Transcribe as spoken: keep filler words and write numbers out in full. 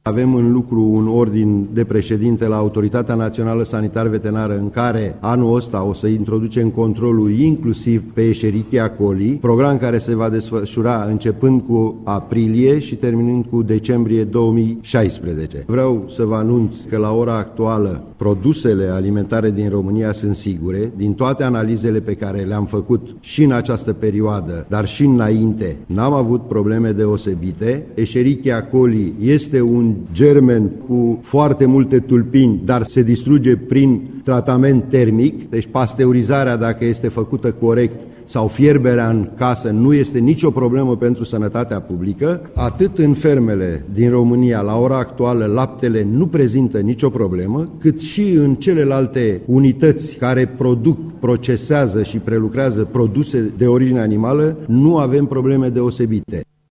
Avem în lucru un ordin de președinte la Autoritatea Națională Sanitar-Veterinară în care anul ăsta o să introducem controlul inclusiv pe Escherichia coli, program care se va desfășura începând cu aprilie și terminând cu decembrie două mii șaisprezece. Vreau să vă anunț că la ora actuală produsele alimentare din România sunt sigure. Din toate analizele pe care le-am făcut și în această perioadă, dar și înainte, n-am avut probleme deosebite. Escherichia coli este un germen cu foarte multe tulpini, dar se distruge prin tratament termic, deci pasteurizarea, dacă este făcută corect, sau fierberea în casă nu este nicio problemă pentru sănătatea publică. Atât în fermele din România, la ora actuală, laptele nu prezintă nicio problemă, cât și în celelalte unități care produc, procesează și prelucrează produse de origine animală, nu avem probleme deosebite.